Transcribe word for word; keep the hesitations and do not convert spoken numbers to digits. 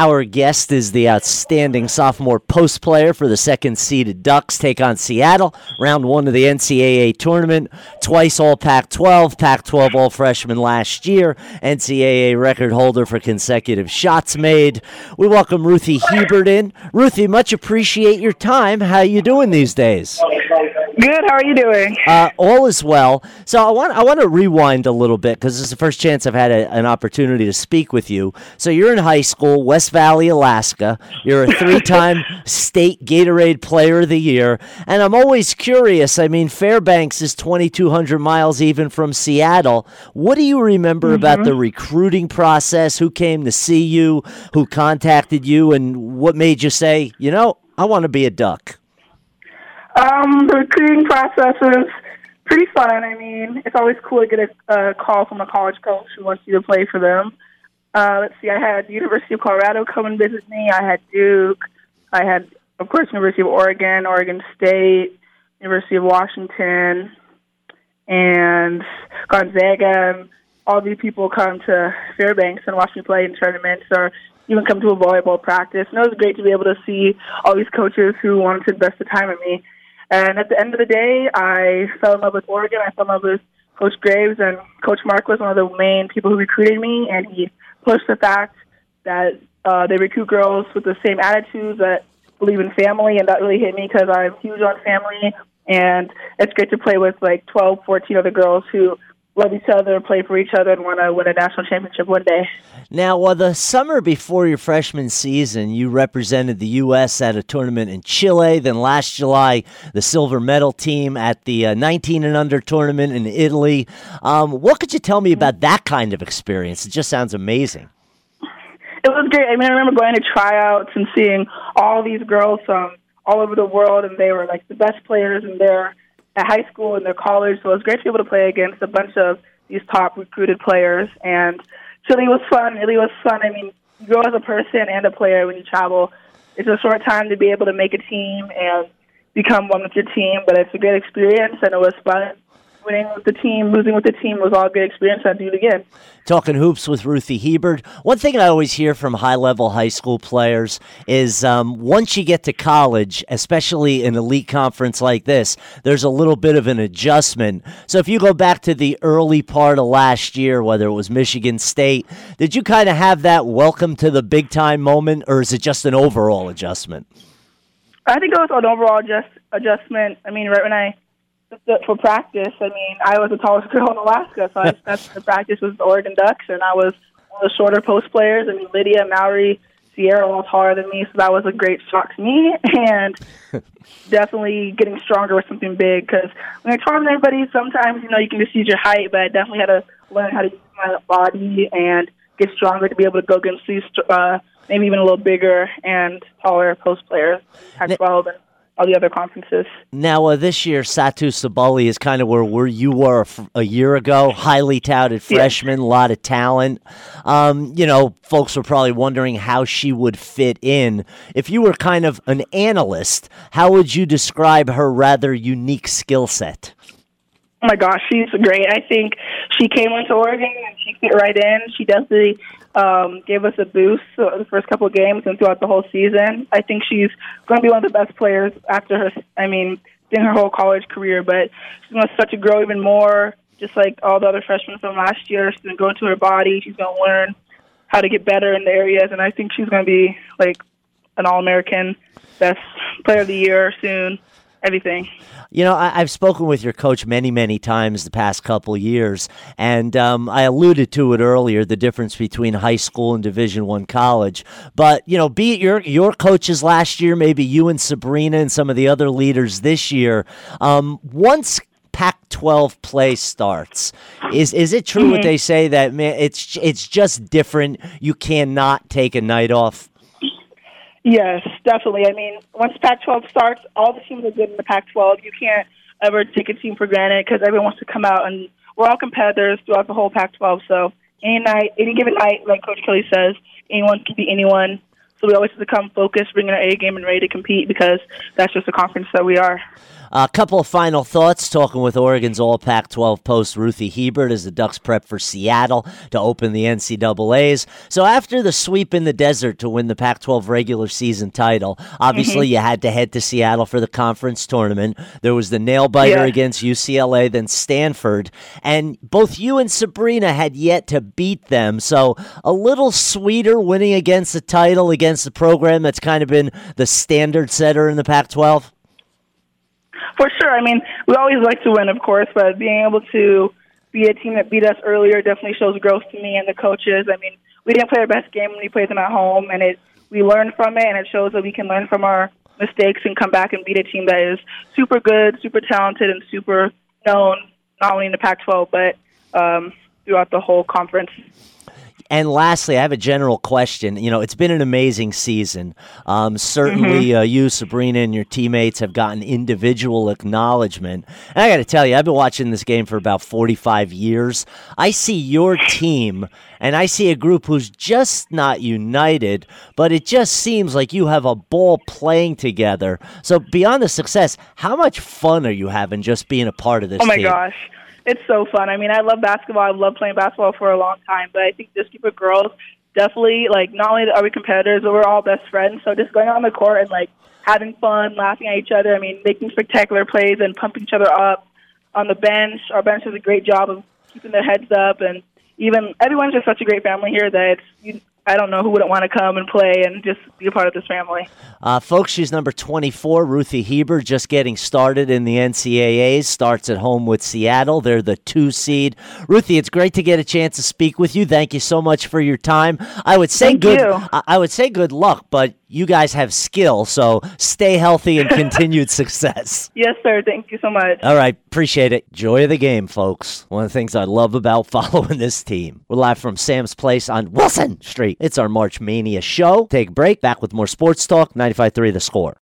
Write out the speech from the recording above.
Our guest is the outstanding sophomore post player for the second-seeded Ducks. Take on Seattle, round one of the N C double A tournament. Twice all Pac twelve, Pac twelve all-freshman last year, N C double A record holder for consecutive shots made. We welcome Ruthie Hebert in. Ruthie, much appreciate your time. How you doing these days? Good. How are you doing? Uh, all is well. So I want I want to rewind a little bit because this is the first chance I've had a, an opportunity to speak with you. So you're in high school, West Valley, Alaska. You're a three-time state Gatorade Player of the Year, and I'm always curious. I mean, Fairbanks is twenty-two hundred miles even from Seattle. What do you remember mm-hmm. about the recruiting process? Who came to see you? Who contacted you? And what made you say, you know, I want to be a Duck? Um, the recruiting process is pretty fun. I mean, it's always cool to get a, a call from a college coach who wants you to play for them. Uh, let's see, I had the University of Colorado come and visit me. I had Duke. I had, of course, University of Oregon, Oregon State, University of Washington, and Gonzaga. All these people come to Fairbanks and watch me play in tournaments or even come to a volleyball practice. And it was great to be able to see all these coaches who wanted to invest the time in me. And at the end of the day, I fell in love with Oregon. I fell in love with Coach Graves, and Coach Mark was one of the main people who recruited me, and he pushed the fact that uh, they recruit girls with the same attitudes that believe in family, and that really hit me because I'm huge on family, and it's great to play with like twelve, fourteen other girls who love each other, play for each other, and want to win a national championship one day. Now, uh, the summer before your freshman season, you represented the U S at a tournament in Chile. Then last July, the silver medal team at the uh, nineteen and under tournament in Italy. Um, what could you tell me about that kind of experience? It just sounds amazing. It was great. I mean, I remember going to tryouts and seeing all these girls from all over the world, and they were like the best players in their at high school and their college. So it was great to be able to play against a bunch of these top recruited players. And Chile was fun. Italy was fun. I mean, you grow as a person and a player when you travel. It's a short time to be able to make a team and become one with your team, but it's a great experience, and it was fun. Winning with the team, losing with the team was all a good experience. I'd do it again. Talking hoops with Ruthie Hebert. One thing I always hear from high-level high school players is um, once you get to college, especially an elite conference like this, there's a little bit of an adjustment. So if you go back to the early part of last year, whether it was Michigan State, did you kind of have that welcome to the big-time moment, or is it just an overall adjustment? I think it was an overall adjust, adjustment. I mean, right when I for practice, I mean, I was the tallest girl in Alaska, so I that's the practice was the Oregon Ducks, and I was one of the shorter post players. I mean, Lydia, Mallory, Sierra were all taller than me, so that was a great shock to me, and definitely getting stronger was something big, because when you're taller than everybody, sometimes, you know, you can just use your height, but I definitely had to learn how to use my body and get stronger to be able to go against these, uh, maybe even a little bigger and taller post players, Pac twelve and all the other conferences. Now, uh, this year, Satu Sabali is kind of where, where you were a, a year ago. Highly touted freshman, a yeah. lot of talent. Um, you know, folks were probably wondering how she would fit in. If you were kind of an analyst, how would you describe her rather unique skill set? Oh, my gosh, she's great. I think she came into Oregon and she fit right in. She definitely um, gave us a boost uh, the first couple of games and throughout the whole season. I think she's going to be one of the best players after her, I mean, in her whole college career. But she's going to start to grow even more, just like all the other freshmen from last year. She's going to go into her body. She's going to learn how to get better in the areas. And I think she's going to be, like, an All-American, best player of the year soon. Everything. You know, I, I've spoken with your coach many, many times the past couple years, and um, I alluded to it earlier, the difference between high school and Division One college. But, you know, be it your, your coaches last year, maybe you and Sabrina and some of the other leaders this year, um, once Pac twelve play starts, is is it true mm-hmm. what they say that, man, it's it's just different, you cannot take a night off? Yes, definitely. I mean, once Pac twelve starts, all the teams are good in the Pac twelve. You can't ever take a team for granted because everyone wants to come out, and we're all competitors throughout the whole Pac twelve. So any night, any given night, like Coach Kelly says, anyone can beat anyone. So we always have to come focused, bringing our A game and ready to compete because that's just the conference that we are. A couple of final thoughts, talking with Oregon's All Pac twelve post Ruthie Hebert as the Ducks prep for Seattle to open the N C double A's. So after the sweep in the desert to win the Pac twelve regular season title, obviously mm-hmm. you had to head to Seattle for the conference tournament. There was the nail-biter yeah. against U C L A, then Stanford. And both you and Sabrina had yet to beat them. So a little sweeter winning against the title, against the program that's kind of been the standard setter in the Pac twelve? For sure. I mean, we always like to win, of course, but being able to beat a team that beat us earlier definitely shows growth to me and the coaches. I mean, we didn't play our best game when we played them at home, and it we learned from it, and it shows that we can learn from our mistakes and come back and beat a team that is super good, super talented, and super known, not only in the Pac twelve, but um, throughout the whole conference. And lastly, I have a general question. You know, it's been an amazing season. Um, certainly, mm-hmm. uh, you, Sabrina, and your teammates have gotten individual acknowledgement. And I got to tell you, I've been watching this game for about forty-five years. I see your team, and I see a group who's just not united, but it just seems like you have a ball playing together. So beyond the success, how much fun are you having just being a part of this team? Oh, my team? gosh. It's so fun. I mean, I love basketball. I've loved playing basketball for a long time, but I think this group of girls definitely, like, not only are we competitors, but we're all best friends. So just going out on the court and, like, having fun, laughing at each other, I mean, making spectacular plays and pumping each other up on the bench. Our bench does a great job of keeping their heads up, and even everyone's just such a great family here that it's, you, I don't know who wouldn't want to come and play and just be a part of this family. Uh, folks, she's number twenty-four, Ruthie Hebert, just getting started in the N C double A's, starts at home with Seattle. They're the two seed. Ruthie, it's great to get a chance to speak with you. Thank you so much for your time. I would say Thank good you. I, I would say good luck, but you guys have skill, so stay healthy and continued success. Yes, sir. Thank you so much. All right. Appreciate it. Joy of the game, folks. One of the things I love about following this team. We're live from Sam's Place on Wilson Street. It's our March Mania show. Take a break. Back with more sports talk. ninety-five point three The Score.